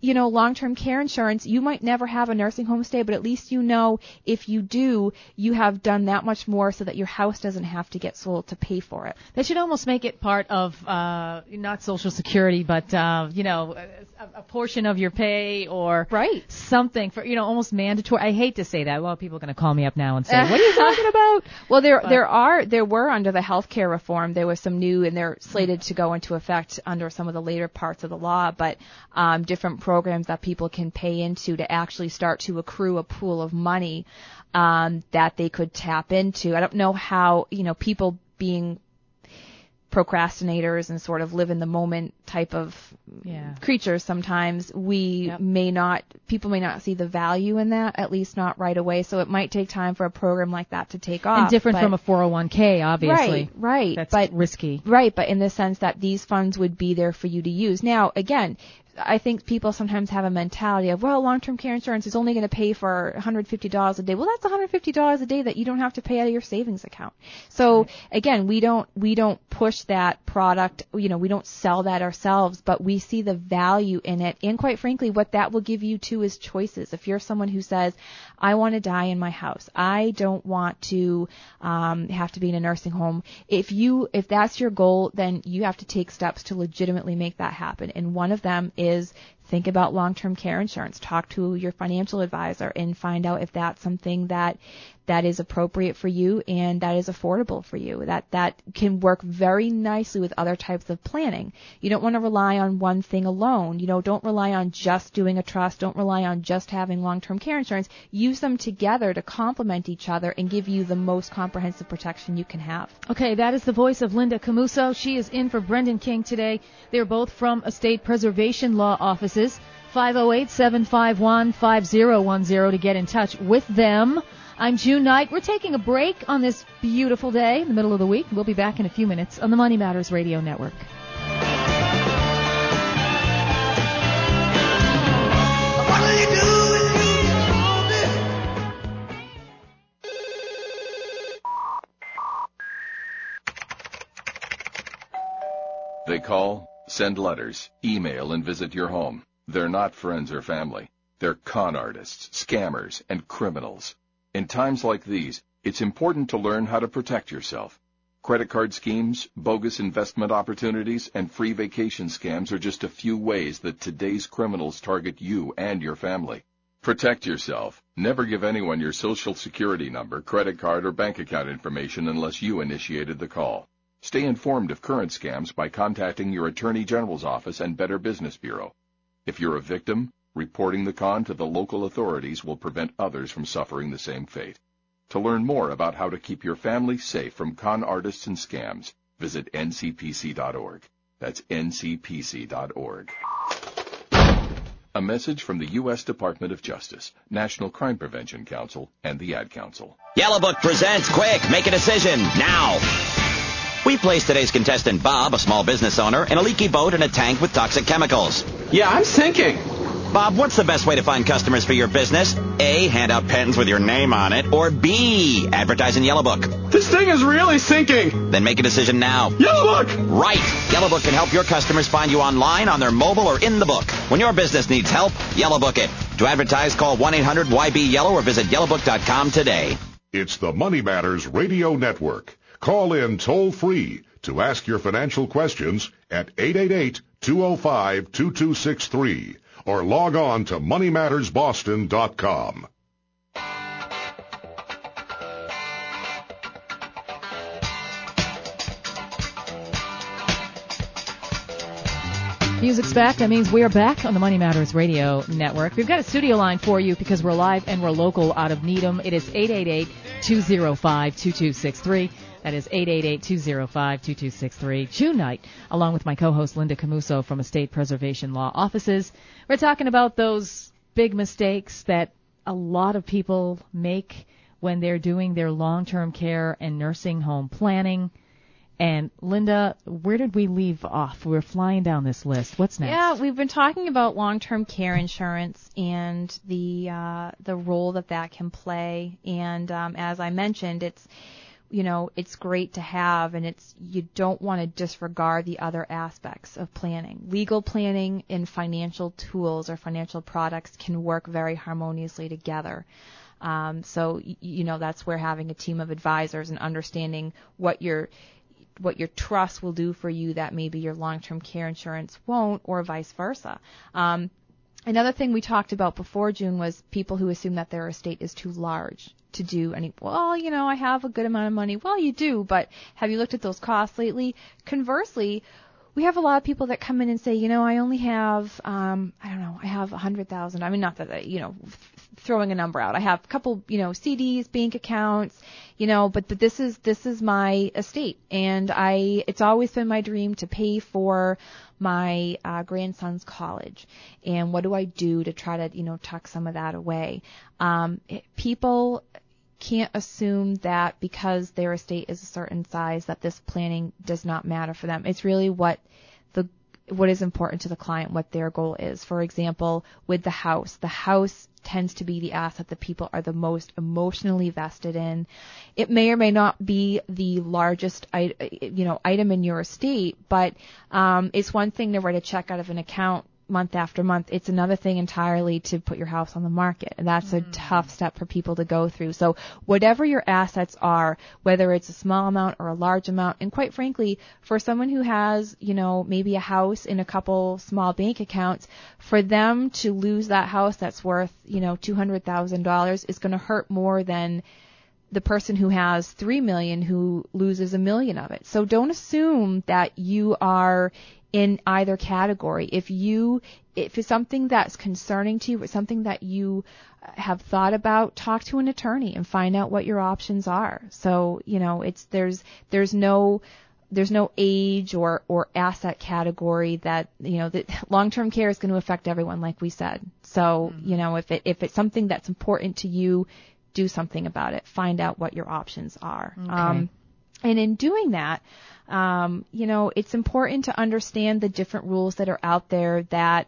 you know, long-term care insurance, you might never have a nursing home stay, but at least you know if you do, you have done that much more so that your house doesn't have to get sold to pay for it. They should almost make it part of, uh, not Social Security, but, uh, you know, a, a portion of your pay or right. something for, you know, almost mandatory. I hate to say that. A lot of people are going to call me up now and say, what are you talking about? Well, there But- there are there were under the health care reform, there was some new, and they're slated to go into effect under some of the later parts of the law, but um, different programs that people can pay into to actually start to accrue a pool of money um, that they could tap into. I don't know how, you know, people being procrastinators and sort of live in the moment type of Yeah. creatures sometimes, we Yep. may not, people may not see the value in that, at least not right away. So it might take time for a program like that to take off. And different but- from a four oh one k, obviously. Right, right. That's but, risky. Right, but in the sense that these funds would be there for you to use. Now, again, I think people sometimes have a mentality of, well, long-term care insurance is only going to pay for one hundred fifty dollars a day. Well, that's one hundred fifty dollars a day that you don't have to pay out of your savings account. So right. again, we don't we don't push that product. You know, we don't sell that ourselves, but we see the value in it, and quite frankly, what that will give you too is choices. If you're someone who says, I want to die in my house, I don't want to um, have to be in a nursing home. If you if that's your goal, then you have to take steps to legitimately make that happen. And one of them is is think about long-term care insurance. Talk to your financial advisor and find out if that's something that that is appropriate for you and that is affordable for you. That that can work very nicely with other types of planning. You don't want to rely on one thing alone. You know, don't rely on just doing a trust. Don't rely on just having long-term care insurance. Use them together to complement each other and give you the most comprehensive protection you can have. Okay, that is the voice of Linda Camuso. She is in for Brendan King today. They're both from estate preservation law offices. five oh eight, seven five one, five oh one oh to get in touch with them. I'm June Knight. We're taking a break on this beautiful day in the middle of the week. We'll be back in a few minutes on the Money Matters Radio Network. They call, send letters, email, and visit your home. They're not friends or family. They're con artists, scammers, and criminals. In times like these, it's important to learn how to protect yourself. Credit card schemes, bogus investment opportunities, and free vacation scams are just a few ways that today's criminals target you and your family. Protect yourself. Never give anyone your social security number, credit card, or bank account information unless you initiated the call. Stay informed of current scams by contacting your Attorney General's office and Better Business Bureau. If you're a victim, reporting the con to the local authorities will prevent others from suffering the same fate. To learn more about how to keep your family safe from con artists and scams, visit N C P C dot org. That's N C P C dot org. A message from the U S Department of Justice, National Crime Prevention Council, and the Ad Council. Yellow Book presents Quick, Make a Decision, now! We placed today's contestant, Bob, a small business owner, in a leaky boat and a tank with toxic chemicals. Yeah, I'm sinking. Bob, what's the best way to find customers for your business? A, hand out pens with your name on it, or B, advertise in Yellow Book? This thing is really sinking. Then make a decision now. Yellow Book! Right. Yellow Book can help your customers find you online, on their mobile, or in the book. When your business needs help, Yellow Book it. To advertise, call one eight hundred Y B yellow or visit yellow book dot com today. It's the Money Matters Radio Network. Call in toll-free to ask your financial questions at eight eight eight, two oh five, two two six three or log on to money matters boston dot com. Music's back. That means we are back on the Money Matters Radio Network. We've got a studio line for you because we're live and we're local out of Needham. It is eight eight eight, two oh five, two two six three. That is eight eight eight, two oh five, two two six three. June Knight, along with my co-host Linda Camuso from Estate Preservation Law Offices. We're talking about those big mistakes that a lot of people make when they're doing their long-term care and nursing home planning. And Linda, where did we leave off? We're flying down this list. What's next? Yeah, we've been talking about long-term care insurance and the uh, the role that that can play. And um, as I mentioned, it's you know, it's great to have, and it's you don't want to disregard the other aspects of planning. Legal planning and financial tools or financial products can work very harmoniously together. Um, so, you know, that's where having a team of advisors and understanding what your what your trust will do for you that maybe your long-term care insurance won't, or vice versa. Um, another thing we talked about before, June, was people who assume that their estate is too large to do any, well, you know, I have a good amount of money. Well, you do, but have you looked at those costs lately? Conversely, we have a lot of people that come in and say, you know, I only have, um, I don't know, I have a hundred thousand. I mean, not that, I, you know, th- throwing a number out. I have a couple, you know, C Ds, bank accounts, you know, but, but this is, this is my estate. And I, it's always been my dream to pay for my uh, grandson's college. And what do I do to try to, you know, tuck some of that away? Um, it, people can't assume that because their estate is a certain size that this planning does not matter for them. It's really what the what is important to the client, what their goal is. For example, with the house, the house tends to be the asset that people are the most emotionally vested in. It may or may not be the largest, you know, item in your estate, but um, it's one thing to write a check out of an account month after month. It's another thing entirely to put your house on the market, and that's mm. a tough step for people to go through. So whatever your assets are, whether it's a small amount or a large amount, and quite frankly, for someone who has, you know, maybe a house and a couple small bank accounts, for them to lose that house that's worth, you know, two hundred thousand dollars is going to hurt more than the person who has three million dollars who loses a million of it. So don't assume that you are in either category. If you, if it's something that's concerning to you, or something that you have thought about, talk to an attorney and find out what your options are. So, you know, it's, there's, there's no, there's no age or, or asset category that, you know, that long-term care is going to affect everyone, like we said. So, mm-hmm. you know, if it, if it's something that's important to you, do something about it. Find out what your options are. Okay. Um, and in doing that, um, you know, it's important to understand the different rules that are out there that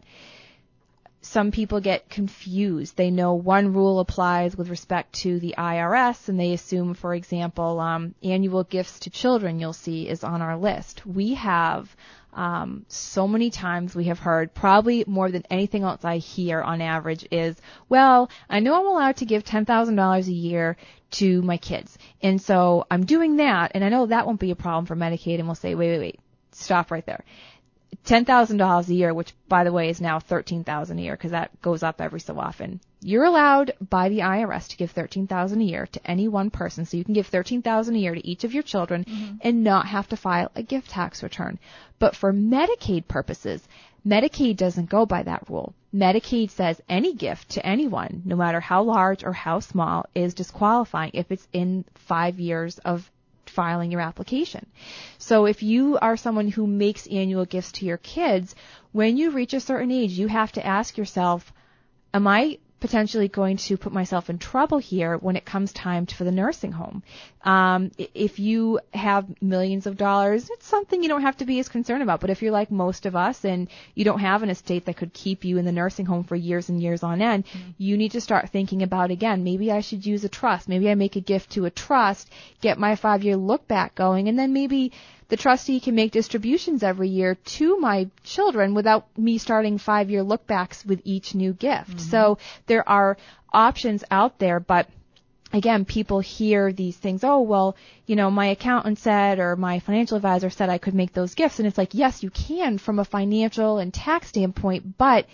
some people get confused. They know one rule applies with respect to the I R S, and they assume, for example, um, annual gifts to children, you'll see, is on our list. We have um, so many times we have heard, probably more than anything else I hear on average, is, well, I know I'm allowed to give ten thousand dollars a year to my kids, and so I'm doing that, and I know that won't be a problem for Medicaid, and we'll say, wait, wait, wait, stop right there. ten thousand dollars a year, which, by the way, is now thirteen thousand dollars a year because that goes up every so often. You're allowed by the I R S to give thirteen thousand dollars a year to any one person, so you can give thirteen thousand dollars a year to each of your children mm-hmm. and not have to file a gift tax return. But for Medicaid purposes, Medicaid doesn't go by that rule. Medicaid says any gift to anyone, no matter how large or how small, is disqualifying if it's in five years of filing your application. So if you are someone who makes annual gifts to your kids, when you reach a certain age, you have to ask yourself, am I potentially going to put myself in trouble here when it comes time to, for the nursing home? Um, if you have millions of dollars, it's something you don't have to be as concerned about. But if you're like most of us and you don't have an estate that could keep you in the nursing home for years and years on end, mm-hmm. you need to start thinking about, again, maybe I should use a trust. Maybe I make a gift to a trust, get my five-year look back going, and then maybe the trustee can make distributions every year to my children without me starting five-year look-backs with each new gift. Mm-hmm. So there are options out there, but again, people hear these things, oh, well, you know, my accountant said or my financial advisor said I could make those gifts. And it's like, yes, you can from a financial and tax standpoint, but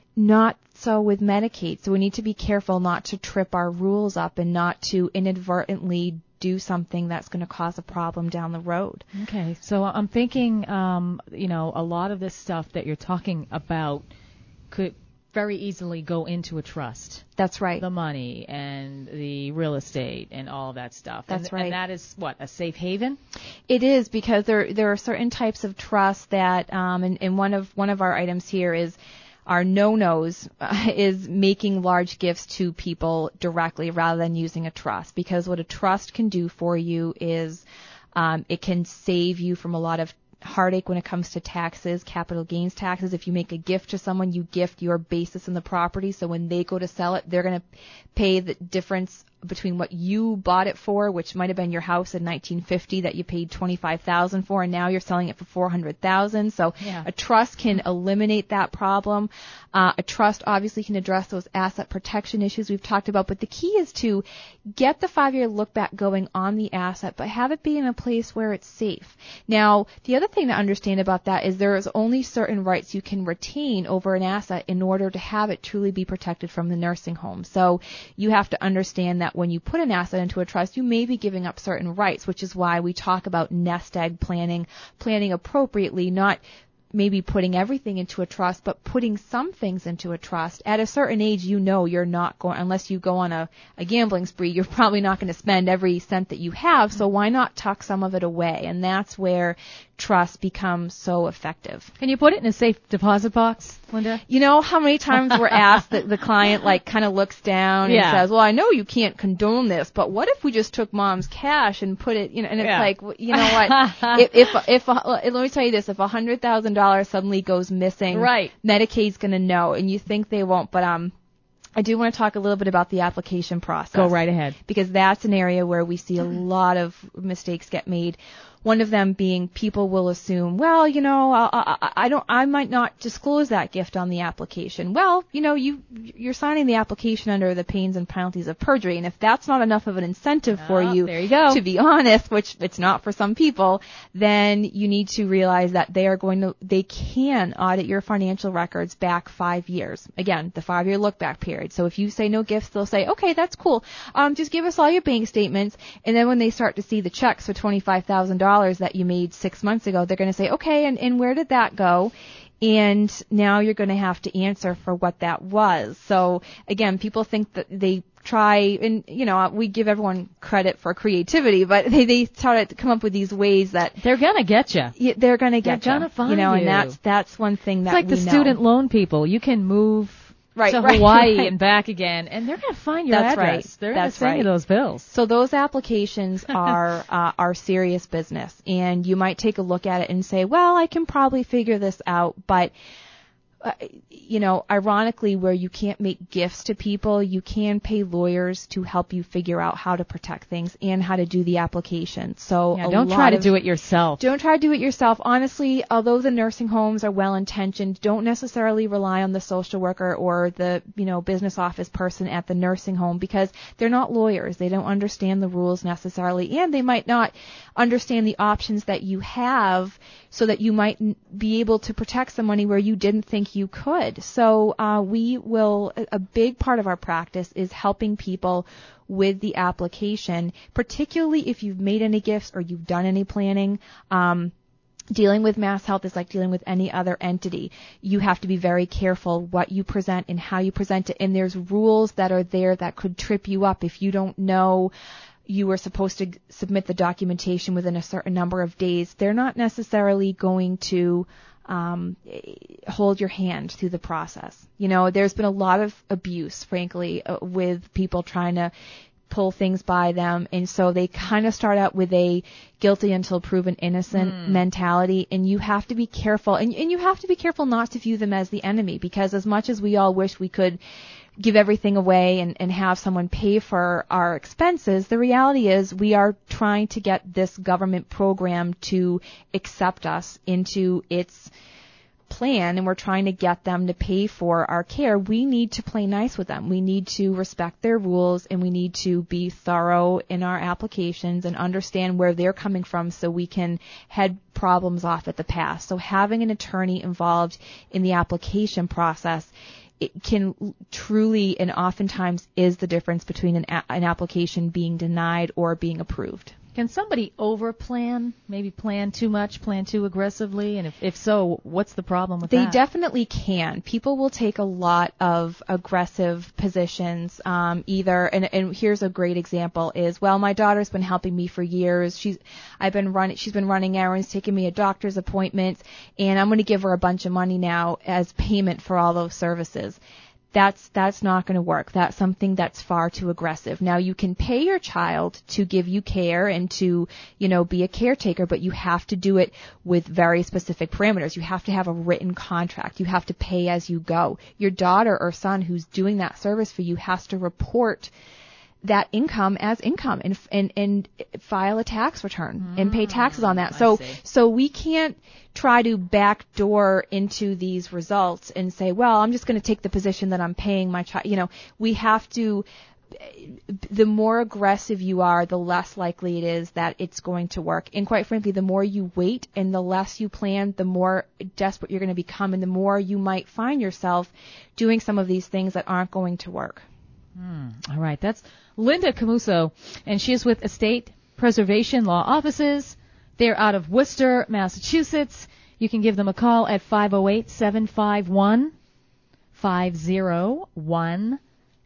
not so with Medicaid. So we need to be careful not to trip our rules up and not to inadvertently do something that's going to cause a problem down the road. Okay, so I'm thinking, um, you know, a lot of this stuff that you're talking about could very easily go into a trust. That's right. The money and the real estate and all of that stuff. That's and, right. And that is what, a safe haven? It is, because there there are certain types of trusts that, um, and, and one of one of our items here is our no-nos uh, is making large gifts to people directly rather than using a trust, because what a trust can do for you is um, it can save you from a lot of heartache when it comes to taxes, capital gains taxes. If you make a gift to someone, you gift your basis in the property, so when they go to sell it, they're going to pay the difference between what you bought it for, which might have been your house in nineteen fifty that you paid twenty-five thousand dollars for, and now you're selling it for four hundred thousand dollars. So yeah. a trust can eliminate that problem. Uh, a trust obviously can address those asset protection issues we've talked about, but the key is to get the five-year look back going on the asset, but have it be in a place where it's safe. Now, the other thing to understand about that is there is only certain rights you can retain over an asset in order to have it truly be protected from the nursing home. So you have to understand that when you put an asset into a trust, you may be giving up certain rights, which is why we talk about nest egg planning, planning appropriately, not maybe putting everything into a trust, but putting some things into a trust. At a certain age, you know you're not going, unless you go on a, a gambling spree, you're probably not going to spend every cent that you have, so why not tuck some of it away? And that's where trust becomes so effective. Can you put it in a safe deposit box, Linda? You know how many times we're asked that the client like kind of looks down yeah. and says, well, I know you can't condone this, but what if we just took mom's cash and put it, you know, and it's yeah. like, you know what, if, if, if, uh, let me tell you this, if one hundred thousand dollars suddenly goes missing, right. Medicaid's going to know, and you think they won't, but, um, I do want to talk a little bit about the application process. Go right ahead. Because that's an area where we see a lot of mistakes get made. One of them being people will assume, well, you know, I, I, I don't, I might not disclose that gift on the application. Well, you know, you, you're signing the application under the pains and penalties of perjury, and if that's not enough of an incentive oh, for you, there you go. to be honest, which it's not for some people, then you need to realize that they are going to, they can audit your financial records back five years. Again, the five-year look-back period. So if you say no gifts, they'll say, okay, that's cool. Um, just give us all your bank statements, and then when they start to see the checks for twenty-five thousand dollars that you made six months ago, they're going to say, okay, and, and where did that go? And now you're going to have to answer for what that was. So again, people think that they try, and you know, we give everyone credit for creativity, but they, they try to come up with these ways that they're going to get you. Yeah, they're going to get they're you. They're going to find you know, you. and that's that's one thing that it's like we the know. student loan people. You can move Right, to right, Hawaii right. and back again, and they're going to find your That's address. Right. They're going to That's send right. you those bills. So those applications are uh, are serious business, and you might take a look at it and say, well, I can probably figure this out, but uh, you know, ironically, where you can't make gifts to people, you can pay lawyers to help you figure out how to protect things and how to do the application. So yeah, a don't lot try to of, do it yourself. Don't try to do it yourself. Honestly, although the nursing homes are well intentioned, don't necessarily rely on the social worker or the, you know, business office person at the nursing home, because they're not lawyers. They don't understand the rules necessarily, and they might not understand the options that you have, so that you might be able to protect some money where you didn't think you could. So uh, we will, a big part of our practice is helping people with the application, particularly if you've made any gifts or you've done any planning. Um, Dealing with Mass Health is like dealing with any other entity. You have to be very careful what you present and how you present it, and there's rules that are there that could trip you up if you don't know you were supposed to submit the documentation within a certain number of days. They're not necessarily going to um, hold your hand through the process. You know, there's been a lot of abuse, frankly, uh, with people trying to pull things by them, and so they kind of start out with a guilty until proven innocent mm. mentality, and you have to be careful, and, and you have to be careful not to view them as the enemy, because as much as we all wish we could give everything away and, and have someone pay for our expenses, the reality is we are trying to get this government program to accept us into its plan, and we're trying to get them to pay for our care. We need to play nice with them. We need to respect their rules, and we need to be thorough in our applications and understand where they're coming from so we can head problems off at the pass. So having an attorney involved in the application process, it can truly and oftentimes is the difference between an, a- an application being denied or being approved. Can somebody overplan, maybe plan too much, plan too aggressively? And if, if so, what's the problem with they that? They definitely can. People will take a lot of aggressive positions, um, either, and, and here's a great example is, well, my daughter's been helping me for years. She's, I've been running, she's been running errands, taking me to doctor's appointments, and I'm going to give her a bunch of money now as payment for all those services. That's that's not going to work. That's something that's far too aggressive. Now, you can pay your child to give you care and to, you know, be a caretaker, but you have to do it with very specific parameters. You have to have a written contract. You have to pay as you go. Your daughter or son who's doing that service for you has to report that income as income and and and file a tax return mm, and pay taxes on that. I so see. so we can't try to backdoor into these results and say, well, I'm just going to take the position that I'm paying my child. You know, we have to. The more aggressive you are, the less likely it is that it's going to work. And quite frankly, the more you wait and the less you plan, the more desperate you're going to become, and the more you might find yourself doing some of these things that aren't going to work. Hmm. All right. That's Linda Camuso, and she is with Estate Preservation Law Offices. They're out of Worcester, Massachusetts. You can give them a call at five oh eight, seven five one, five oh one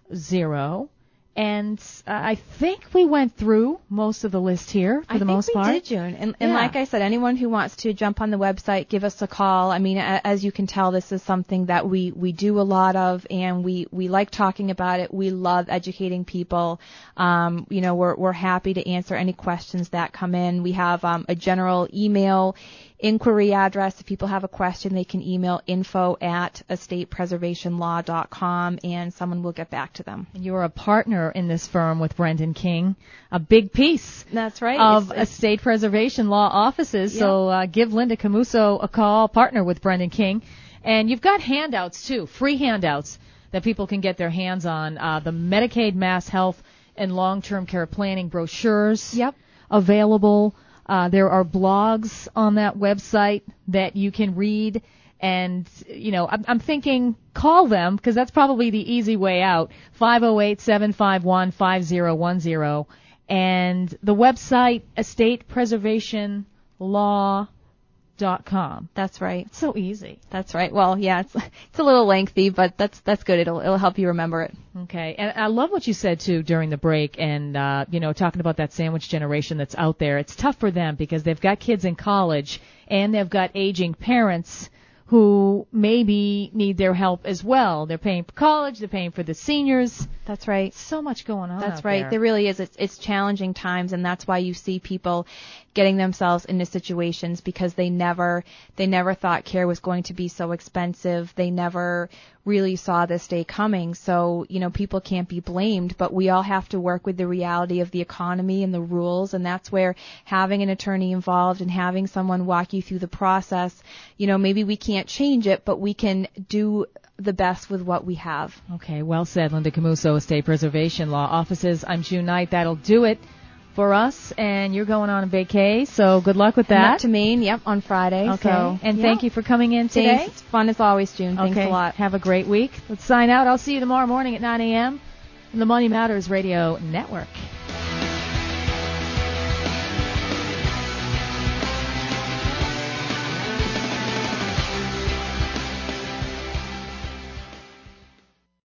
oh. And uh, I think we went through most of the list here for I the most think we part. did, June. And, and Yeah. like I said, anyone who wants to jump on the website, give us a call. I mean, a, as you can tell, this is something that we, we do a lot of, and we, we like talking about it. We love educating people. Um, you know, we're we're happy to answer any questions that come in. We have um, a general email inquiry address. If people have a question, they can email info at estate preservation law dot com, and someone will get back to them. And you're a partner in this firm with Brendan King, a big piece That's right. of It's- it's- Estate Preservation Law Offices. So uh, give Linda Camuso a call, partner with Brendan King. And you've got handouts, too, free handouts that people can get their hands on. Uh, the Medicaid Mass Health and Long-Term Care Planning brochures Yep. available. Uh, there are blogs on that website that you can read. And, you know, I'm, I'm thinking call them, because that's probably the easy way out, five oh eight, seven five one, five oh one oh. And the website, estate preservation law dot com. That's right. It's so easy. That's right. Well, yeah, it's it's a little lengthy, but that's that's good. It'll it'll help you remember it. Okay. And I love what you said, too, during the break, and, uh, you know, talking about that sandwich generation that's out there. It's tough for them because they've got kids in college and they've got aging parents who maybe need their help as well. They're paying for college, they're paying for the seniors. That's right. So much going on. That's out right. There. There really is. It's, it's challenging times, and that's why you see people getting themselves into situations because they never they never thought care was going to be so expensive. They never really saw this day coming. So, you know, people can't be blamed, but we all have to work with the reality of the economy and the rules, and that's where having an attorney involved and having someone walk you through the process, you know, maybe we can't change it, but we can do the best with what we have. Okay, well said, Linda Camuso, Estate Preservation Law Offices. I'm June Knight. That'll do it for us, and you're going on a vacay, so good luck with And that. up to Maine, yep, on Friday. Okay, So, and yeah. thank you for coming in today. Thanks. It's fun as always, June. Thanks Okay, a lot. have a great week. Let's sign out. I'll see you tomorrow morning at nine a.m. on the Money Matters Radio Network.